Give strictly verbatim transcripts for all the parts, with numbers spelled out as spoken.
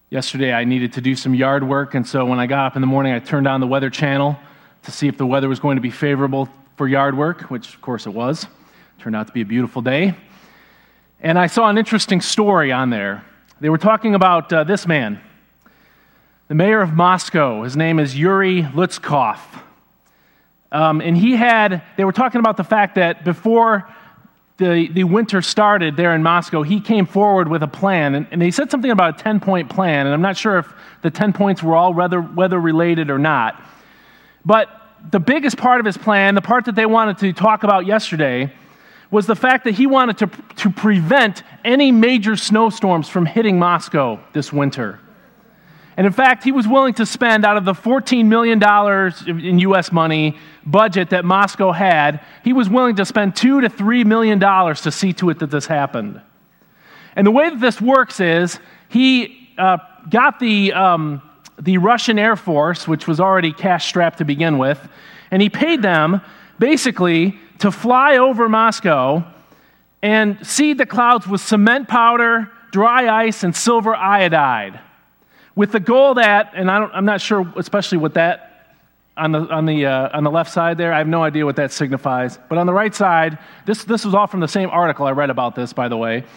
Yesterday I needed to do some yard work, and so when I got up in the morning, I turned on the Weather Channel to see if the weather was going to be favorable for yard work, which of course it was. Turned out to be a beautiful day. And I saw an interesting story on there. They were talking about uh, this man, the mayor of Moscow. His name is Yuri Lutskov. Um, and he had, they were talking about the fact that before the, the winter started there in Moscow, he came forward with a plan. And, and they said something about a ten-point plan, and I'm not sure if the ten points were all weather, weather-related or not. But the biggest part of his plan, the part that they wanted to talk about yesterday, was the fact that he wanted to, to prevent any major snowstorms from hitting Moscow this winter. And in fact, he was willing to spend out of the fourteen million dollars in U S money budget that Moscow had, he was willing to spend two to three million dollars to see to it that this happened. And the way that this works is he uh, got the um, the Russian Air Force, which was already cash-strapped to begin with, and he paid them basically to fly over Moscow and seed the clouds with cement powder, dry ice, and silver iodide, with the goal that, and I don't, I'm not sure especially what that, on the on the uh, on the left side there, I have no idea what that signifies, but on the right side, this this was all from the same article I read about this, by the way,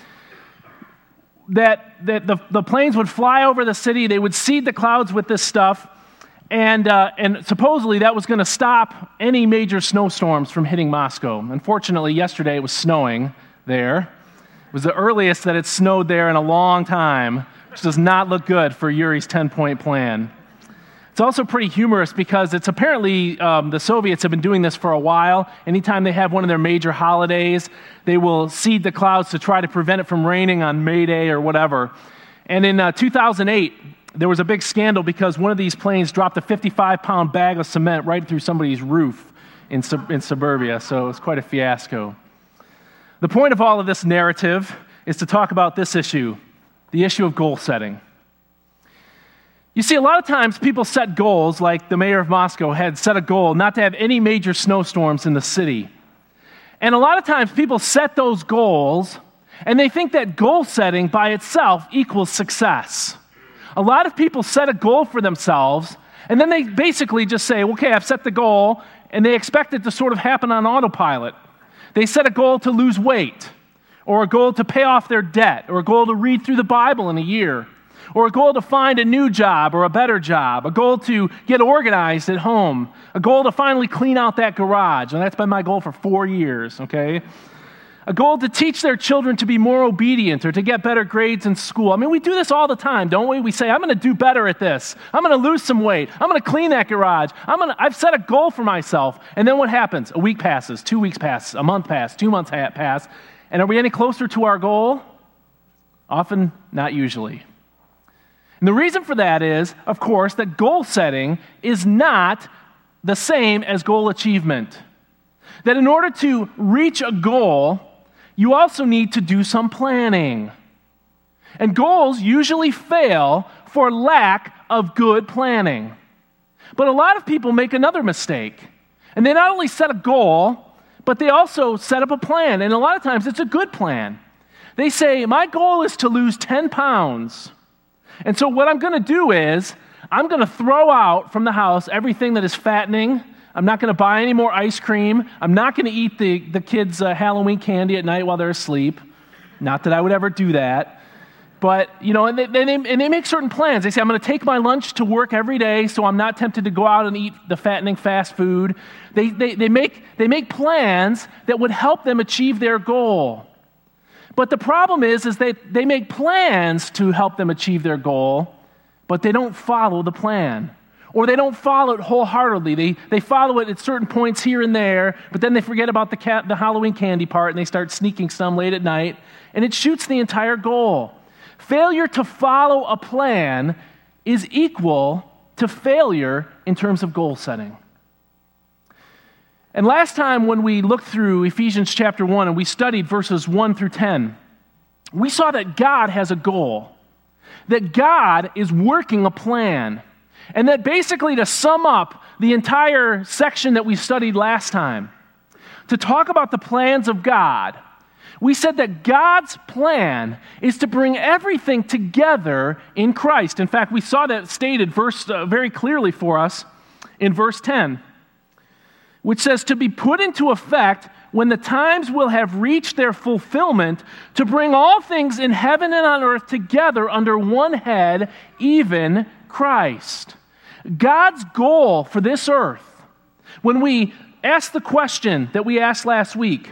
that, that the, the planes would fly over the city, they would seed the clouds with this stuff, and uh, and supposedly that was going to stop any major snowstorms from hitting Moscow. Unfortunately, yesterday it was snowing there. It was the earliest that it snowed there in a long time, which does not look good for Yuri's ten-point plan. It's also pretty humorous because it's apparently um, the Soviets have been doing this for a while. Anytime they have one of their major holidays, they will seed the clouds to try to prevent it from raining on May Day or whatever. And in uh, two thousand eight, there was a big scandal because one of these planes dropped a fifty-five pound bag of cement right through somebody's roof in, sub- in suburbia, so it was quite a fiasco. The point of all of this narrative is to talk about this issue, the issue of goal setting. You see, a lot of times people set goals, like the mayor of Moscow had set a goal not to have any major snowstorms in the city. And a lot of times people set those goals, and they think that goal setting by itself equals success. A lot of people set a goal for themselves, and then they basically just say, okay, I've set the goal, and they expect it to sort of happen on autopilot. They set a goal to lose weight, or a goal to pay off their debt, or a goal to read through the Bible in a year, or a goal to find a new job or a better job, a goal to get organized at home, a goal to finally clean out that garage, and that's been my goal for four years, okay? A goal to teach their children to be more obedient or to get better grades in school. I mean, we do this all the time, don't we? We say, I'm going to do better at this. I'm going to lose some weight. I'm going to clean that garage. I'm going to, I've set a goal for myself. And then what happens? A week passes, two weeks pass, a month pass, two months pass. And are we any closer to our goal? Often, not usually. And the reason for that is, of course, that goal setting is not the same as goal achievement. That in order to reach a goal, you also need to do some planning. And goals usually fail for lack of good planning. But a lot of people make another mistake. And they not only set a goal, but they also set up a plan. And a lot of times it's a good plan. They say, my goal is to lose ten pounds. And so what I'm going to do is, I'm going to throw out from the house everything that is fattening. I'm not going to buy any more ice cream. I'm not going to eat the, the kids' uh, Halloween candy at night while they're asleep. Not that I would ever do that. But, you know, and they, they, and they make certain plans. They say, I'm going to take my lunch to work every day so I'm not tempted to go out and eat the fattening fast food. They, they, they, make, they make plans that would help them achieve their goal. But the problem is, is they, they make plans to help them achieve their goal, but they don't follow the plan. Or they don't follow it wholeheartedly. They, they follow it at certain points here and there, but then they forget about the, cat, the Halloween candy part, and they start sneaking some late at night, and it shoots the entire goal. Failure to follow a plan is equal to failure in terms of goal setting. And last time when we looked through Ephesians chapter one and we studied verses one through ten, we saw that God has a goal, that God is working a plan, and that basically, to sum up the entire section that we studied last time, to talk about the plans of God, We said that God's plan is to bring everything together in Christ. In fact, we saw that stated verse uh, very clearly for us in verse ten, which says, to be put into effect when the times will have reached their fulfillment, to bring all things in heaven and on earth together under one head, even Christ. God's goal for this earth, when we ask the question that we asked last week,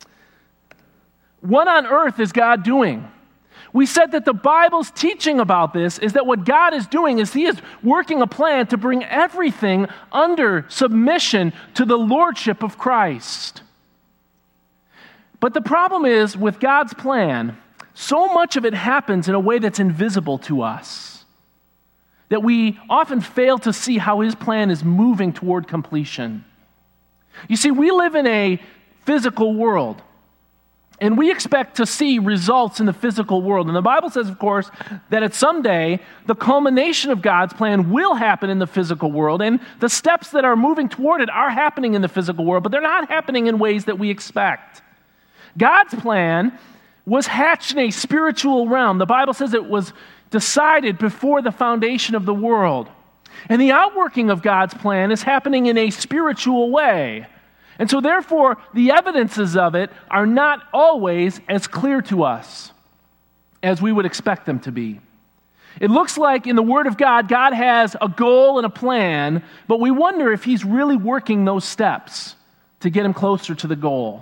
what on earth is God doing? We said that the Bible's teaching about this is that what God is doing is He is working a plan to bring everything under submission to the lordship of Christ. But the problem is, with God's plan, so much of it happens in a way that's invisible to us, that we often fail to see how His plan is moving toward completion. You see, we live in a physical world, and we expect to see results in the physical world. And the Bible says, of course, that at some day, the culmination of God's plan will happen in the physical world, and the steps that are moving toward it are happening in the physical world, but they're not happening in ways that we expect. God's plan was hatched in a spiritual realm. The Bible says it was decided before the foundation of the world. And the outworking of God's plan is happening in a spiritual way. And so therefore, the evidences of it are not always as clear to us as we would expect them to be. It looks like in the Word of God, God has a goal and a plan, but we wonder if He's really working those steps to get Him closer to the goal.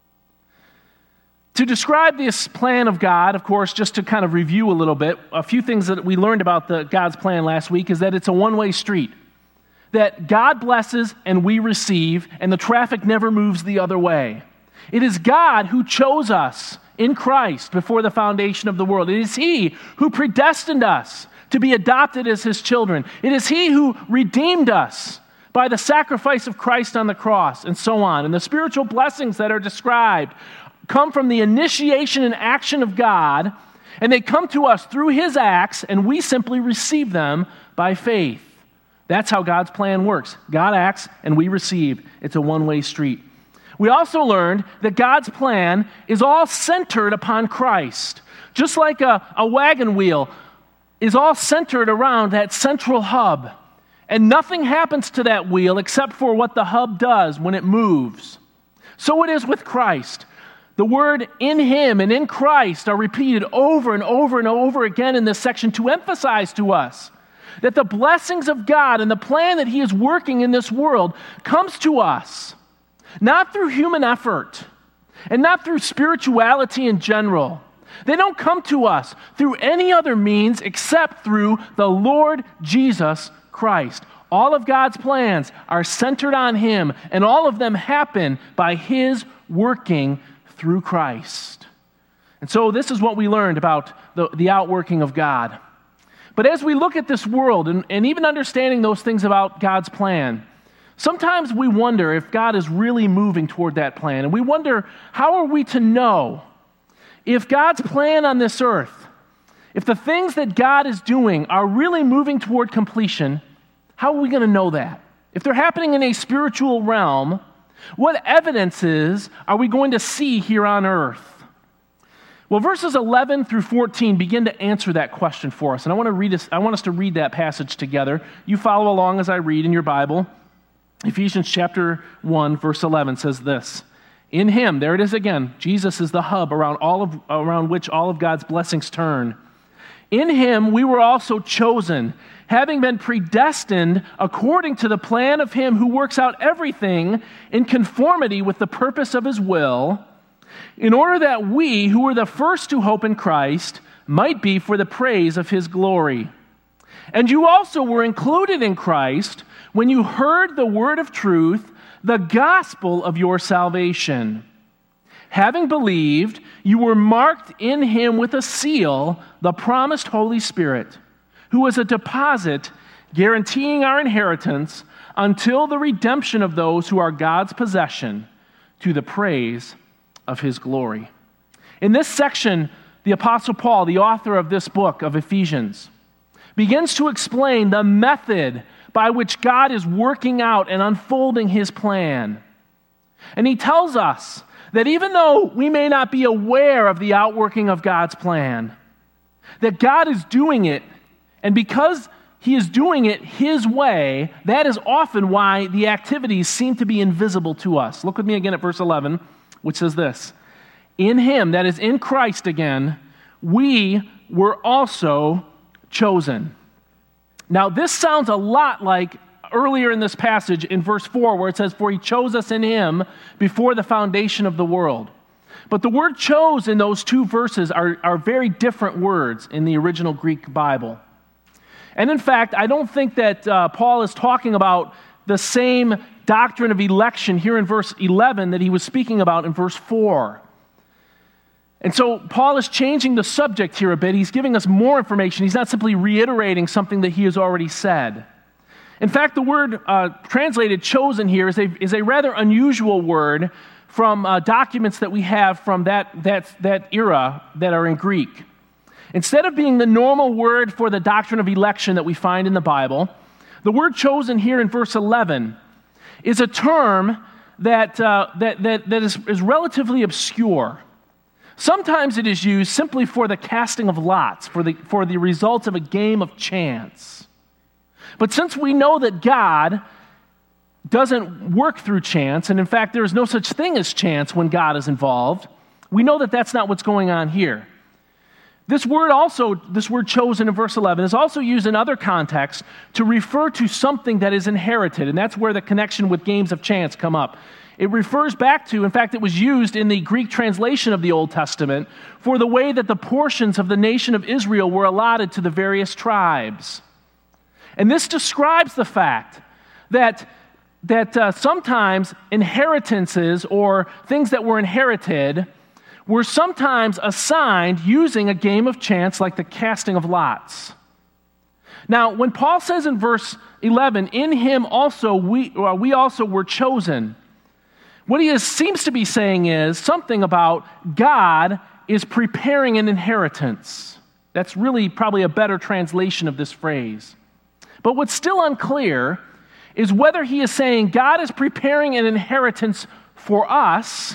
To describe this plan of God, of course, just to kind of review a little bit, a few things that we learned about the God's plan last week is that it's a one-way street. That God blesses and we receive, and the traffic never moves the other way. It is God who chose us in Christ before the foundation of the world. It is He who predestined us to be adopted as His children. It is He who redeemed us by the sacrifice of Christ on the cross, and so on. And the spiritual blessings that are described come from the initiation and action of God, and they come to us through His acts, and we simply receive them by faith. That's how God's plan works. God acts, and we receive. It's a one-way street. We also learned that God's plan is all centered upon Christ. Just like a, a wagon wheel is all centered around that central hub, and nothing happens to that wheel except for what the hub does when it moves. So it is with Christ. The word in Him and in Christ are repeated over and over and over again in this section to emphasize to us that the blessings of God and the plan that He is working in this world comes to us not through human effort and not through spirituality in general. They don't come to us through any other means except through the Lord Jesus Christ. All of God's plans are centered on Him, and all of them happen by His working through Christ. And so this is what we learned about the, the outworking of God. But as we look at this world, and, and even understanding those things about God's plan, sometimes we wonder if God is really moving toward that plan. And we wonder, how are we to know if God's plan on this earth, if the things that God is doing are really moving toward completion, how are we going to know that? If they're happening in a spiritual realm, what evidences are we going to see here on earth? Well, verses eleven through fourteen begin to answer that question for us. And I want to read this, I want us to read that passage together. You follow along as I read in your Bible. Ephesians chapter one, verse eleven says this: in Him, there it is again, Jesus is the hub around all of around which all of God's blessings turn. In Him we were also chosen, having been predestined according to the plan of Him who works out everything in conformity with the purpose of His will, in order that we, who were the first to hope in Christ, might be for the praise of His glory. And you also were included in Christ when you heard the word of truth, the gospel of your salvation. Having believed, you were marked in Him with a seal, the promised Holy Spirit, who is a deposit guaranteeing our inheritance until the redemption of those who are God's possession, to the praise of His glory. In this section, the Apostle Paul, the author of this book of Ephesians, begins to explain the method by which God is working out and unfolding His plan. And he tells us that even though we may not be aware of the outworking of God's plan, that God is doing it, and because He is doing it His way, that is often why the activities seem to be invisible to us. Look with me again at verse eleven, which says this: in Him, that is in Christ again, we were also chosen. Now, this sounds a lot like earlier in this passage in verse four, where it says, for He chose us in Him before the foundation of the world. But the word chose in those two verses are, are very different words in the original Greek Bible. And in fact, I don't think that uh, Paul is talking about the same doctrine of election here in verse eleven that he was speaking about in verse four. And so Paul is changing the subject here a bit. He's giving us more information. He's not simply reiterating something that he has already said. In fact, the word uh, translated chosen here is a, is a rather unusual word from uh, documents that we have from that, that, that era that are in Greek. Instead of being the normal word for the doctrine of election that we find in the Bible, the word chosen here in verse eleven is a term that, uh, that, that, that is, is relatively obscure. Sometimes it is used simply for the casting of lots, for the, for the results of a game of chance. But since we know that God doesn't work through chance, and in fact there is no such thing as chance when God is involved, we know that that's not what's going on here. This word also, this word chosen in verse eleven, is also used in other contexts to refer to something that is inherited, and that's where the connection with games of chance come up. It refers back to, in fact, it was used in the Greek translation of the Old Testament for the way that the portions of the nation of Israel were allotted to the various tribes. And this describes the fact that, that uh, sometimes inheritances or things that were inherited were sometimes assigned using a game of chance like the casting of lots. Now, when Paul says in verse eleven, in Him also we, well, we also were chosen, what he is, seems to be saying is something about God is preparing an inheritance. That's really probably a better translation of this phrase. But what's still unclear is whether he is saying God is preparing an inheritance for us,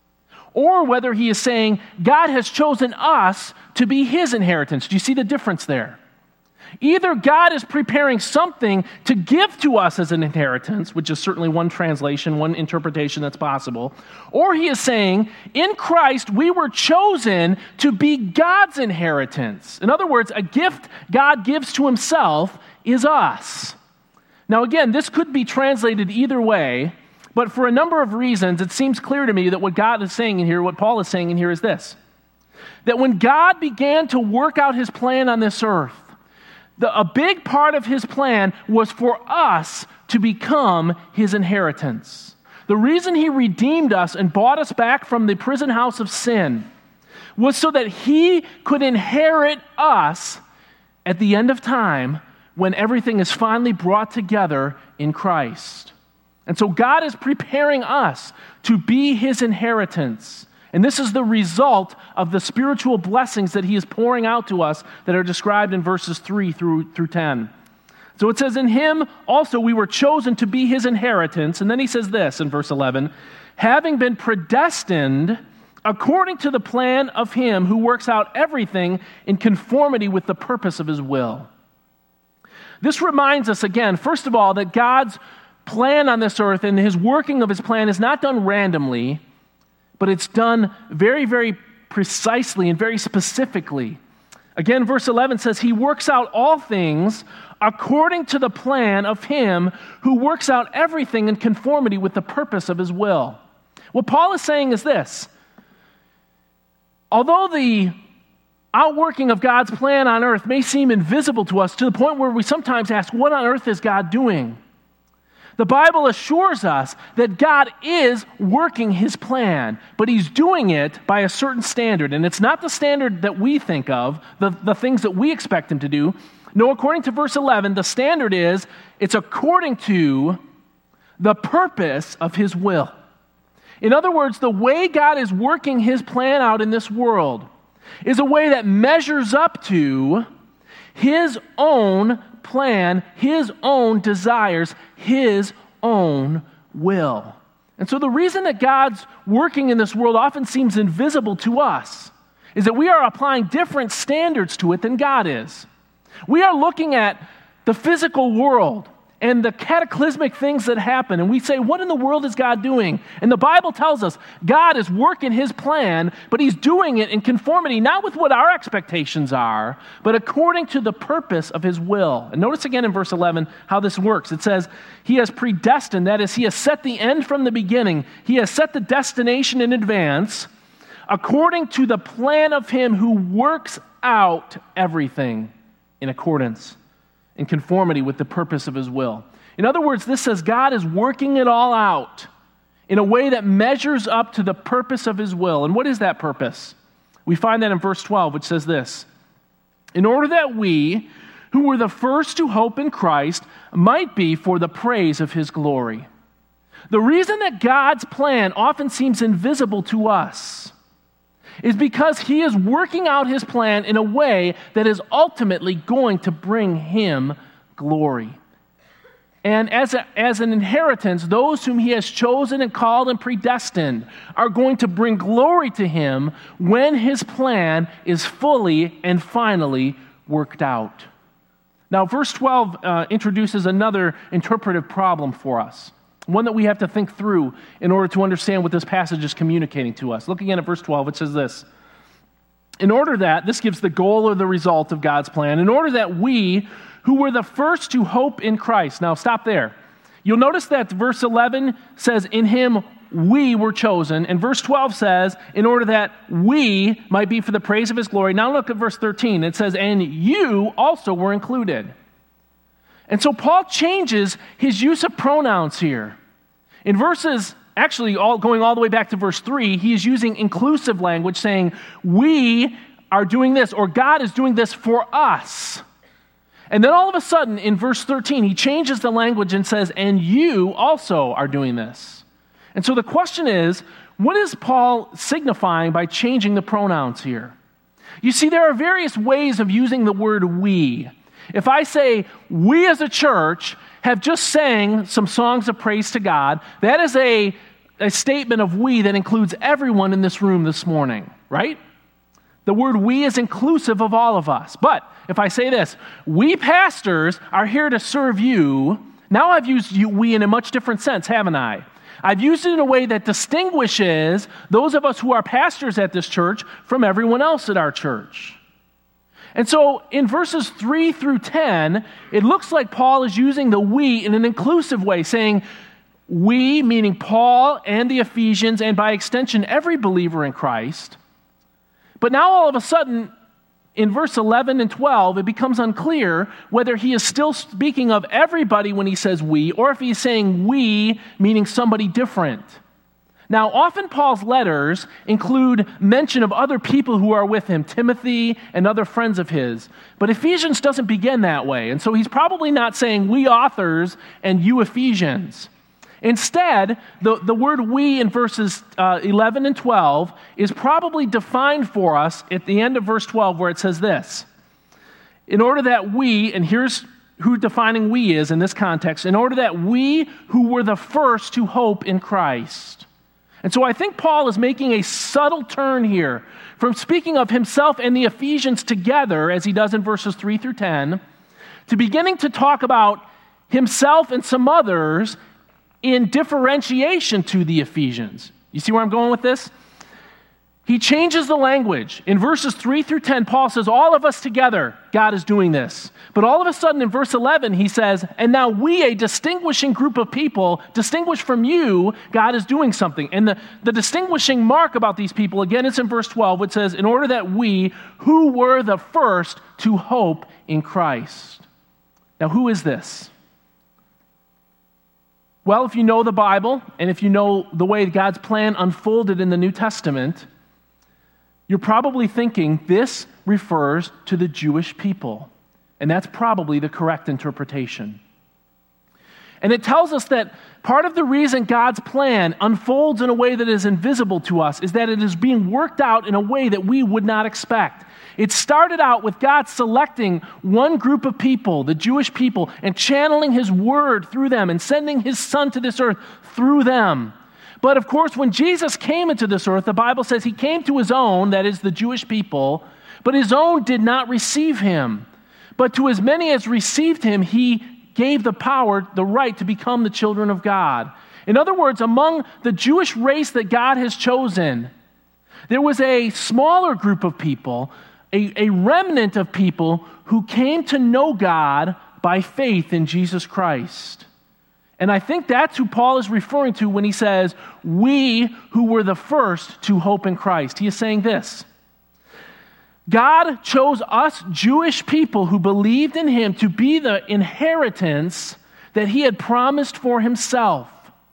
or whether he is saying God has chosen us to be His inheritance. Do you see the difference there? Either God is preparing something to give to us as an inheritance, which is certainly one translation, one interpretation that's possible, or He is saying, in Christ we were chosen to be God's inheritance. In other words, a gift God gives to Himself is us. Now again, this could be translated either way, but for a number of reasons, it seems clear to me that what God is saying in here, what Paul is saying in here is this: that when God began to work out His plan on this earth, The, a big part of His plan was for us to become His inheritance. The reason He redeemed us and bought us back from the prison house of sin was so that He could inherit us at the end of time when everything is finally brought together in Christ. And so God is preparing us to be His inheritance. And this is the result of the spiritual blessings that He is pouring out to us that are described in verses three through, through ten. So it says, in Him also we were chosen to be His inheritance. And then he says this in verse eleven, having been predestined according to the plan of Him who works out everything in conformity with the purpose of His will. This reminds us again, first of all, that God's plan on this earth and His working of His plan is not done randomly, but it's done very, very precisely and very specifically. Again, verse eleven says, He works out all things according to the plan of Him who works out everything in conformity with the purpose of His will. What Paul is saying is this: although the outworking of God's plan on earth may seem invisible to us to the point where we sometimes ask, what on earth is God doing? The Bible assures us that God is working His plan, but He's doing it by a certain standard. And it's not the standard that we think of, the, the things that we expect Him to do. No, according to verse eleven, the standard is it's according to the purpose of His will. In other words, the way God is working His plan out in this world is a way that measures up to His own plan, His own desires, His own will. And so the reason that God's working in this world often seems invisible to us is that we are applying different standards to it than God is. We are looking at the physical world and the cataclysmic things that happen, and we say, what in the world is God doing? And the Bible tells us God is working his plan, but he's doing it in conformity, not with what our expectations are, but according to the purpose of his will. And notice again in verse eleven how this works. It says, he has predestined, that is, he has set the end from the beginning. He has set the destination in advance, according to the plan of him who works out everything in accordance, in conformity with the purpose of his will. In other words, this says God is working it all out in a way that measures up to the purpose of his will. And what is that purpose? We find that in verse twelve, which says this, in order that we, who were the first to hope in Christ, might be for the praise of his glory. The reason that God's plan often seems invisible to us is because he is working out his plan in a way that is ultimately going to bring him glory. And as, a, as an inheritance, those whom he has chosen and called and predestined are going to bring glory to him when his plan is fully and finally worked out. Now, verse twelve uh, introduces another interpretive problem for us, one that we have to think through in order to understand what this passage is communicating to us. Looking at verse twelve, it says this, in order that, this gives the goal or the result of God's plan, in order that we, who were the first to hope in Christ. Now, stop there. You'll notice that verse eleven says, in him we were chosen, and verse twelve says, in order that we might be for the praise of his glory. Now look at verse thirteen. It says, and you also were included. And so Paul changes his use of pronouns here. In verses, actually all going all the way back to verse three, he is using inclusive language, saying, we are doing this, or God is doing this for us. And then all of a sudden, in verse thirteen, he changes the language and says, and you also are doing this. And so the question is, what is Paul signifying by changing the pronouns here? You see, there are various ways of using the word we. If I say, we as a church have just sang some songs of praise to God, that is a, a statement of we that includes everyone in this room this morning, right? The word we is inclusive of all of us. But if I say this, we pastors are here to serve you, now I've used you, we in a much different sense, haven't I? I've used it in a way that distinguishes those of us who are pastors at this church from everyone else at our church. And so in verses three through ten, it looks like Paul is using the we in an inclusive way, saying we, meaning Paul and the Ephesians, and by extension, every believer in Christ. But now all of a sudden, in verse eleven and twelve, it becomes unclear whether he is still speaking of everybody when he says we, or if he's saying we, meaning somebody different. Now, often Paul's letters include mention of other people who are with him, Timothy and other friends of his. But Ephesians doesn't begin that way, and so he's probably not saying we authors and you Ephesians. Instead, the, the word we in verses uh, eleven and twelve is probably defined for us at the end of verse twelve, where it says this, in order that we, and here's who defining we is in this context, in order that we who were the first to hope in Christ. And so I think Paul is making a subtle turn here from speaking of himself and the Ephesians together, as he does in verses three through ten, to beginning to talk about himself and some others in differentiation to the Ephesians. You see where I'm going with this? He changes the language. In verses three through ten, Paul says, all of us together, God is doing this. But all of a sudden in verse eleven, he says, and now we, a distinguishing group of people, distinguished from you, God is doing something. And the, the distinguishing mark about these people, again, it's in verse twelve, which says, in order that we, who were the first to hope in Christ. Now, who is this? Well, if you know the Bible, and if you know the way God's plan unfolded in the New Testament, you're probably thinking this refers to the Jewish people. And that's probably the correct interpretation. And it tells us that part of the reason God's plan unfolds in a way that is invisible to us is that it is being worked out in a way that we would not expect. It started out with God selecting one group of people, the Jewish people, and channeling his word through them and sending his son to this earth through them. But of course, when Jesus came into this earth, the Bible says he came to his own, that is the Jewish people, but his own did not receive him. But to as many as received him, he gave the power, the right to become the children of God. In other words, among the Jewish race that God has chosen, there was a smaller group of people, a, a remnant of people who came to know God by faith in Jesus Christ. And I think that's who Paul is referring to when he says, we who were the first to hope in Christ. He is saying this: God chose us Jewish people who believed in him to be the inheritance that he had promised for himself.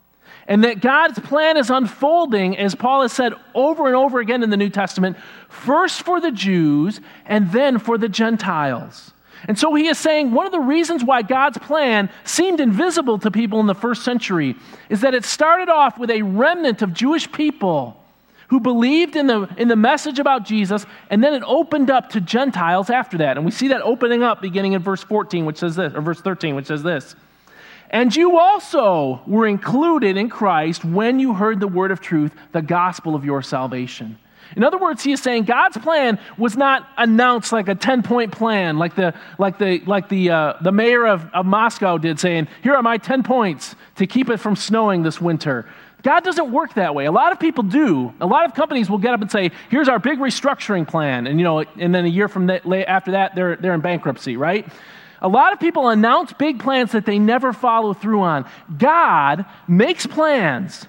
And that God's plan is unfolding, as Paul has said over and over again in the New Testament, first for the Jews and then for the Gentiles. And so he is saying one of the reasons why God's plan seemed invisible to people in the first century is that it started off with a remnant of Jewish people who believed in the, in the message about Jesus, and then it opened up to Gentiles after that. And we see that opening up beginning in verse fourteen, which says this, or verse thirteen, which says this: and you also were included in Christ when you heard the word of truth, the gospel of your salvation. In other words, he is saying God's plan was not announced like a ten-point plan, like the like the like the uh, the mayor of, of Moscow did, saying, "Here are my ten points to keep it from snowing this winter." God doesn't work that way. A lot of people do. A lot of companies will get up and say, "Here's our big restructuring plan," and you know, and then a year from that, after that, they're they're in bankruptcy, right? A lot of people announce big plans that they never follow through on. God makes plans,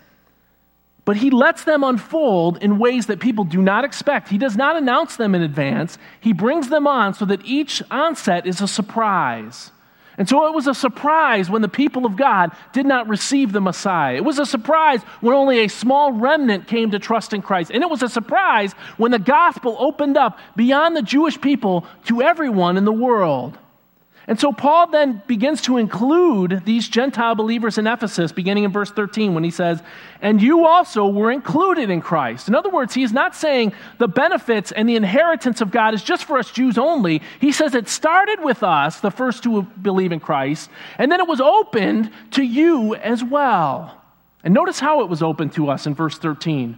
but he lets them unfold in ways that people do not expect. He does not announce them in advance. He brings them on so that each onset is a surprise. And so it was a surprise when the people of God did not receive the Messiah. It was a surprise when only a small remnant came to trust in Christ. And it was a surprise when the gospel opened up beyond the Jewish people to everyone in the world. And so Paul then begins to include these Gentile believers in Ephesus, beginning in verse thirteen, when he says, and you also were included in Christ. In other words, he is not saying the benefits and the inheritance of God is just for us Jews only. He says it started with us, the first to believe in Christ, and then it was opened to you as well. And notice how it was opened to us in verse thirteen.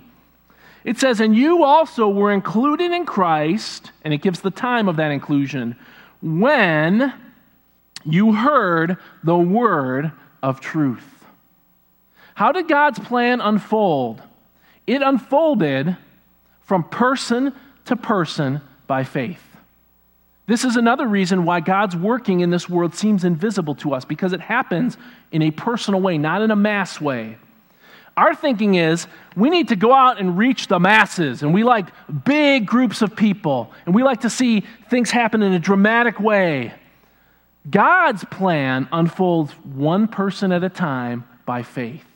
It says, and you also were included in Christ, and it gives the time of that inclusion, when you heard the word of truth. How did God's plan unfold? It unfolded from person to person by faith. This is another reason why God's working in this world seems invisible to us, because it happens in a personal way, not in a mass way. Our thinking is we need to go out and reach the masses, and we like big groups of people, and we like to see things happen in a dramatic way. God's plan unfolds one person at a time by faith.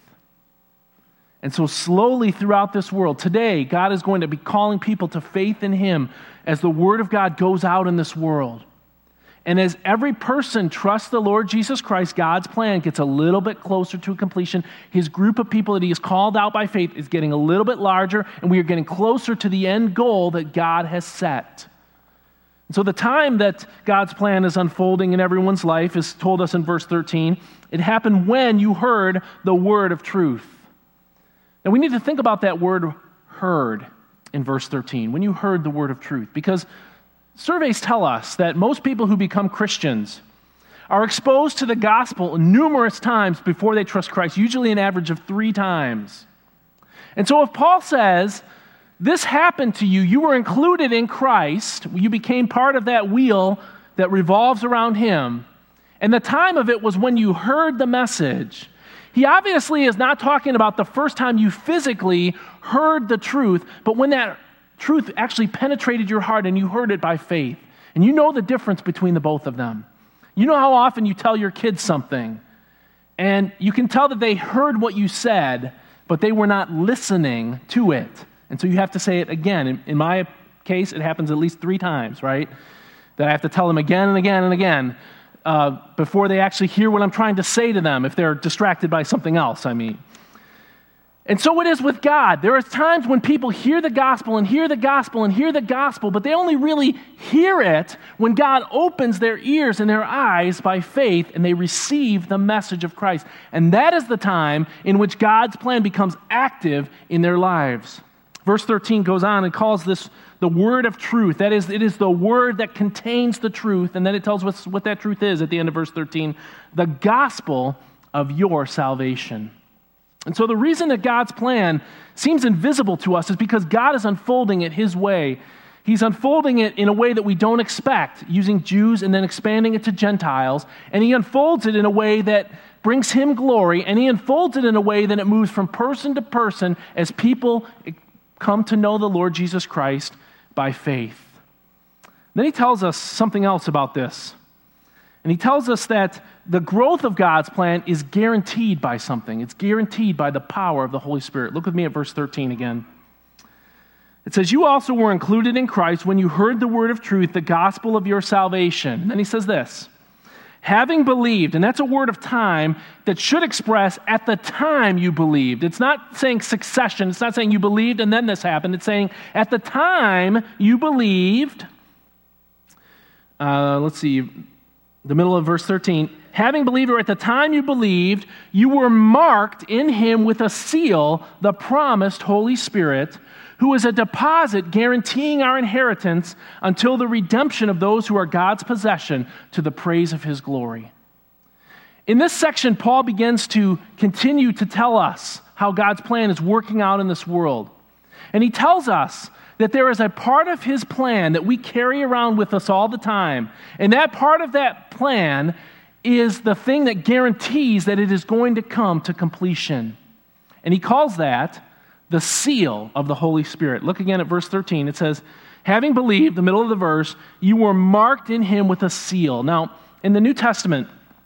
And so slowly throughout this world, today, God is going to be calling people to faith in him as the word of God goes out in this world. And as every person trusts the Lord Jesus Christ, God's plan gets a little bit closer to completion. His group of people that he has called out by faith is getting a little bit larger, and we are getting closer to the end goal that God has set. And so the time that God's plan is unfolding in everyone's life is told us in verse thirteen. It happened when you heard the word of truth. Now we need to think about that word heard in verse thirteen, when you heard the word of truth, because surveys tell us that most people who become Christians are exposed to the gospel numerous times before they trust Christ, usually an average of three times. And so if Paul says, this happened to you, you were included in Christ, you became part of that wheel that revolves around him, and the time of it was when you heard the message. He obviously is not talking about the first time you physically heard the truth, but when that truth actually penetrated your heart and you heard it by faith. And you know the difference between the both of them. You know how often you tell your kids something, and you can tell that they heard what you said, but they were not listening to it. And so you have to say it again. In, in my case, it happens at least three times, right? That I have to tell them again and again and again uh, before they actually hear what I'm trying to say to them, if they're distracted by something else, I mean. And so it is with God. There are times when people hear the gospel and hear the gospel and hear the gospel, but they only really hear it when God opens their ears and their eyes by faith and they receive the message of Christ. And that is the time in which God's plan becomes active in their lives. Verse thirteen goes on and calls this the word of truth. That is, it is the word that contains the truth. And then it tells us what that truth is at the end of verse thirteen. The gospel of your salvation. And so the reason that God's plan seems invisible to us is because God is unfolding it His way. He's unfolding it in a way that we don't expect, using Jews and then expanding it to Gentiles. And He unfolds it in a way that brings Him glory, and He unfolds it in a way that it moves from person to person as people come to know the Lord Jesus Christ by faith. Then He tells us something else about this. And He tells us that the growth of God's plan is guaranteed by something. It's guaranteed by the power of the Holy Spirit. Look with me at verse thirteen again. It says, you also were included in Christ when you heard the word of truth, the gospel of your salvation. And then he says this, having believed, and that's a word of time that should express at the time you believed. It's not saying succession. It's not saying you believed and then this happened. It's saying at the time you believed, uh, let's see, the middle of verse thirteen, having believed, or at the time you believed, you were marked in Him with a seal, the promised Holy Spirit, who is a deposit guaranteeing our inheritance until the redemption of those who are God's possession to the praise of His glory. In this section, Paul begins to continue to tell us how God's plan is working out in this world. And he tells us that there is a part of His plan that we carry around with us all the time. And that part of that plan is the thing that guarantees that it is going to come to completion. And he calls that the seal of the Holy Spirit. Look again at verse thirteen. It says, having believed, the middle of the verse, you were marked in Him with a seal. Now, in the New Testament,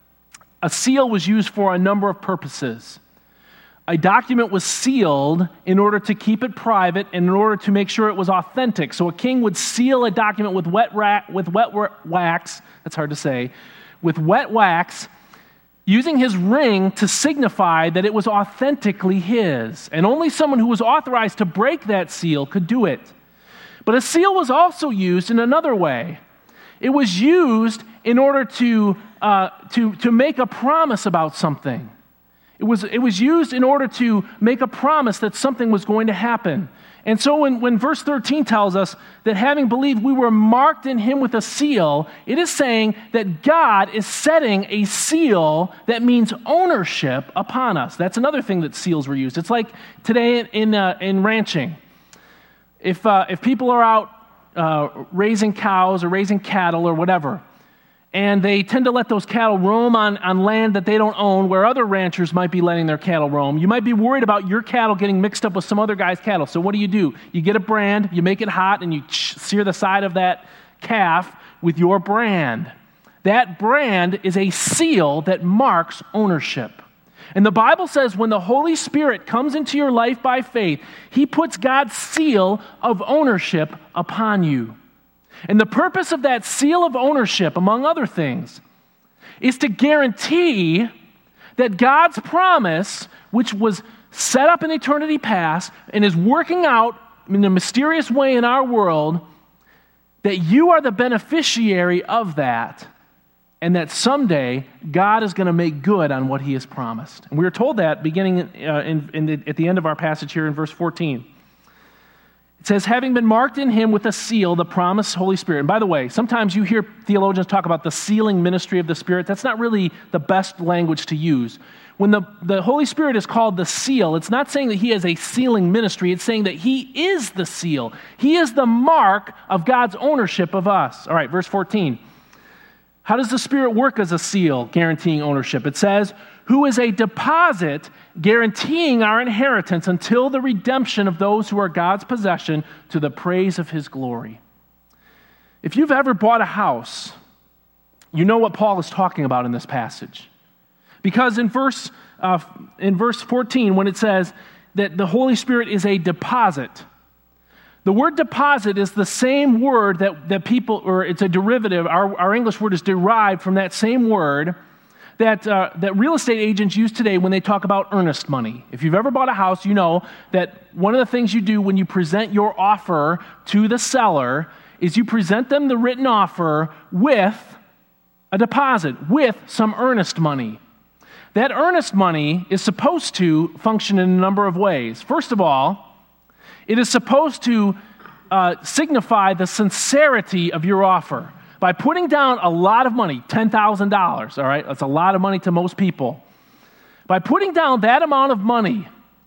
a seal was used for a number of purposes. A document was sealed in order to keep it private and in order to make sure it was authentic. So a king would seal a document with wet, ra- with wet wax, that's hard to say, with wet wax, using his ring to signify that it was authentically his. And only someone who was authorized to break that seal could do it. But a seal was also used in another way. It was used in order to, uh, to, to make a promise about something. It was, it was used in order to make a promise that something was going to happen. And so when, when verse thirteen tells us that having believed we were marked in Him with a seal, it is saying that God is setting a seal that means ownership upon us. That's another thing that seals were used. It's like today in, in, uh, in ranching. If, uh, if people are out uh, raising cows or raising cattle or whatever, and they tend to let those cattle roam on, on land that they don't own, where other ranchers might be letting their cattle roam. You might be worried about your cattle getting mixed up with some other guy's cattle. So what do you do? You get a brand, you make it hot, and you sear the side of that calf with your brand. That brand is a seal that marks ownership. And the Bible says when the Holy Spirit comes into your life by faith, He puts God's seal of ownership upon you. And the purpose of that seal of ownership, among other things, is to guarantee that God's promise, which was set up in eternity past and is working out in a mysterious way in our world, that you are the beneficiary of that, and that someday God is going to make good on what He has promised. And we are told that beginning uh, in, in the, at the end of our passage here in verse fourteen. It says, having been marked in Him with a seal, the promised Holy Spirit. And by the way, sometimes you hear theologians talk about the sealing ministry of the Spirit. That's not really the best language to use. When the, the Holy Spirit is called the seal, it's not saying that He has a sealing ministry. It's saying that He is the seal. He is the mark of God's ownership of us. All right, verse fourteen. How does the Spirit work as a seal guaranteeing ownership? It says, who is a deposit guaranteeing our inheritance until the redemption of those who are God's possession to the praise of His glory. If you've ever bought a house, you know what Paul is talking about in this passage. Because in verse, uh, in verse fourteen, when it says that the Holy Spirit is a deposit, the word deposit is the same word that, that people, or it's a derivative, our, our English word is derived from that same word that, uh, that real estate agents use today when they talk about earnest money. If you've ever bought a house, you know that one of the things you do when you present your offer to the seller is you present them the written offer with a deposit, with some earnest money. That earnest money is supposed to function in a number of ways. First of all, it is supposed to uh, signify the sincerity of your offer. By putting down a lot of money, ten thousand dollars, all right? That's a lot of money to most people. By putting down that amount of money,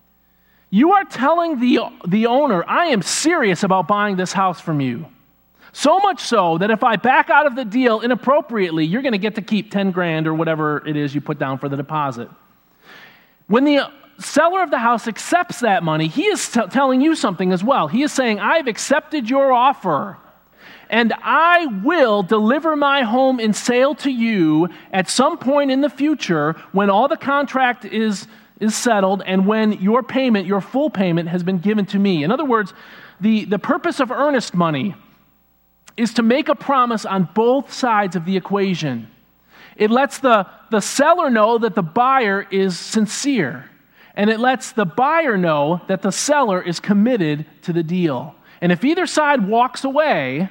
you are telling the, the owner, I am serious about buying this house from you. So much so that if I back out of the deal inappropriately, you're going to get to keep ten grand or whatever it is you put down for the deposit. When the seller of the house accepts that money, he is t- telling you something as well. He is saying, I've accepted your offer, and I will deliver my home in sale to you at some point in the future when all the contract is, is settled and when your payment, your full payment, has been given to me. In other words, the, the purpose of earnest money is to make a promise on both sides of the equation. It lets the, the seller know that the buyer is sincere, and it lets the buyer know that the seller is committed to the deal. And if either side walks away,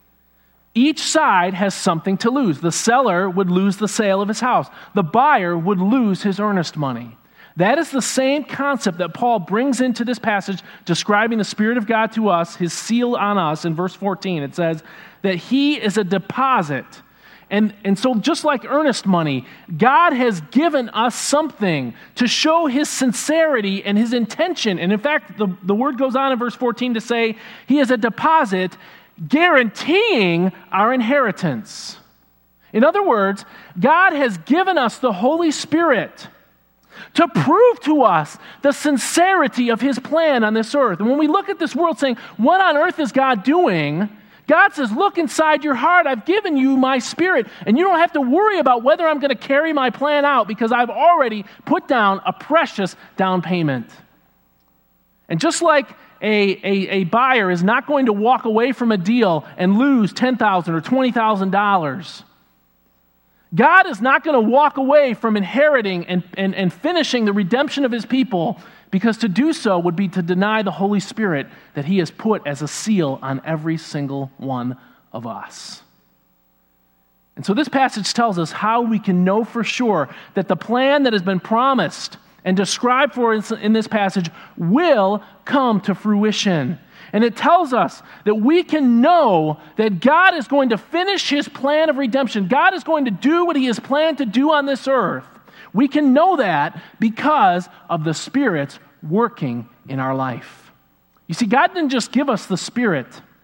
each side has something to lose. The seller would lose the sale of his house. The buyer would lose his earnest money. That is the same concept that Paul brings into this passage, describing the Spirit of God to us, his seal on us. In verse fourteen, it says that he is a deposit. And, and so just like earnest money, God has given us something to show his sincerity and his intention. And in fact, the, the word goes on in verse fourteen to say he is a deposit guaranteeing our inheritance. In other words, God has given us the Holy Spirit to prove to us the sincerity of his plan on this earth. And when we look at this world saying, what on earth is God doing? God says, look inside your heart. I've given you my Spirit, and you don't have to worry about whether I'm going to carry my plan out because I've already put down a precious down payment. And just like A, a, a buyer is not going to walk away from a deal and lose ten thousand dollars or twenty thousand dollars. God is not going to walk away from inheriting and, and, and finishing the redemption of his people, because to do so would be to deny the Holy Spirit that he has put as a seal on every single one of us. And so this passage tells us how we can know for sure that the plan that has been promised and described for us in this passage will come to fruition. And it tells us that we can know that God is going to finish his plan of redemption. God is going to do what he has planned to do on this earth. We can know that because of the Spirit's working in our life. You see, God didn't just give us the Spirit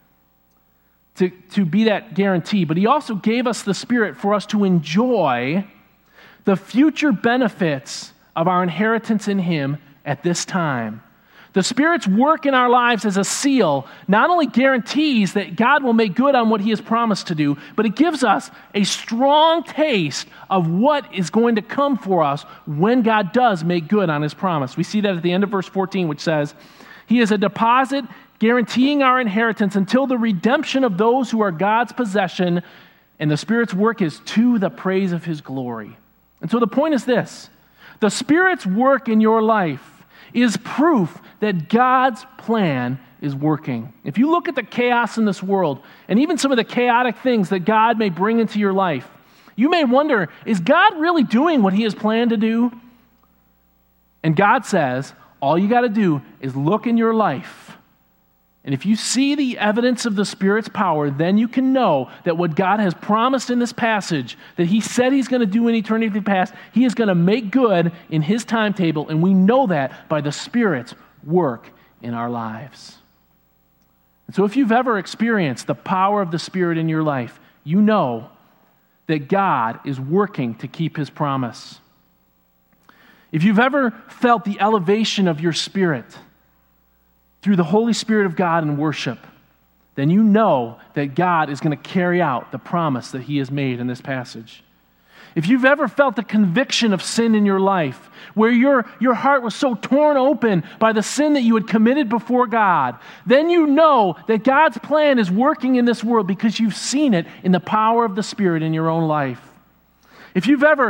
to, to be that guarantee, but he also gave us the Spirit for us to enjoy the future benefits of our inheritance in him at this time. The Spirit's work in our lives as a seal not only guarantees that God will make good on what he has promised to do, but it gives us a strong taste of what is going to come for us when God does make good on his promise. We see that at the end of verse fourteen, which says, he is a deposit guaranteeing our inheritance until the redemption of those who are God's possession, and the Spirit's work is to the praise of his glory. And so the point is this: the Spirit's work in your life is proof that God's plan is working. If you look at the chaos in this world, and even some of the chaotic things that God may bring into your life, you may wonder, is God really doing what he has planned to do? And God says, all you got to do is look in your life. And if you see the evidence of the Spirit's power, then you can know that what God has promised in this passage, that he said he's going to do in eternity past, he is going to make good in his timetable, and we know that by the Spirit's work in our lives. And so if you've ever experienced the power of the Spirit in your life, you know that God is working to keep his promise. If you've ever felt the elevation of your spirit through the Holy Spirit of God in worship, then you know that God is going to carry out the promise that he has made in this passage. If you've ever felt the conviction of sin in your life, where your, your heart was so torn open by the sin that you had committed before God, then you know that God's plan is working in this world because you've seen it in the power of the Spirit in your own life. If you've ever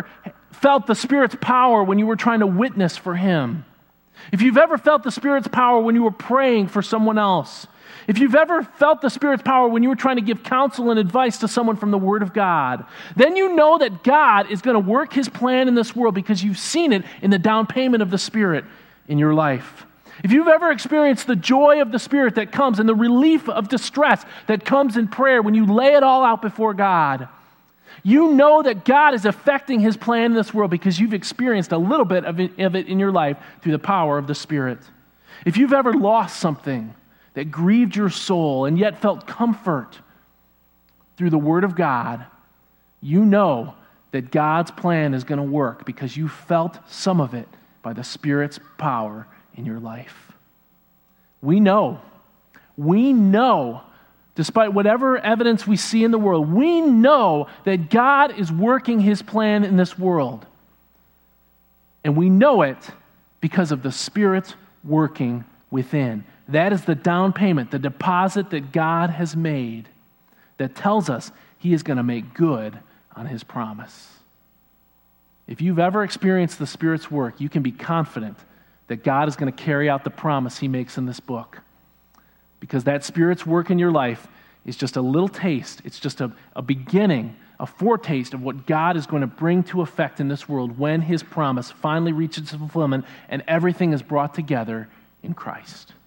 felt the Spirit's power when you were trying to witness for Him, if you've ever felt the Spirit's power when you were praying for someone else, if you've ever felt the Spirit's power when you were trying to give counsel and advice to someone from the Word of God, then you know that God is going to work His plan in this world because you've seen it in the down payment of the Spirit in your life. If you've ever experienced the joy of the Spirit that comes and the relief of distress that comes in prayer when you lay it all out before God, you know that God is effecting His plan in this world because you've experienced a little bit of it, of it in your life through the power of the Spirit. If you've ever lost something that grieved your soul and yet felt comfort through the Word of God, you know that God's plan is going to work because you felt some of it by the Spirit's power in your life. We know, we know, despite whatever evidence we see in the world, we know that God is working His plan in this world. And we know it because of the Spirit working within. That is the down payment, the deposit that God has made that tells us He is going to make good on His promise. If you've ever experienced the Spirit's work, you can be confident that God is going to carry out the promise He makes in this book. Because that Spirit's work in your life is just a little taste. It's just a, a beginning, a foretaste of what God is going to bring to effect in this world when His promise finally reaches fulfillment and everything is brought together in Christ.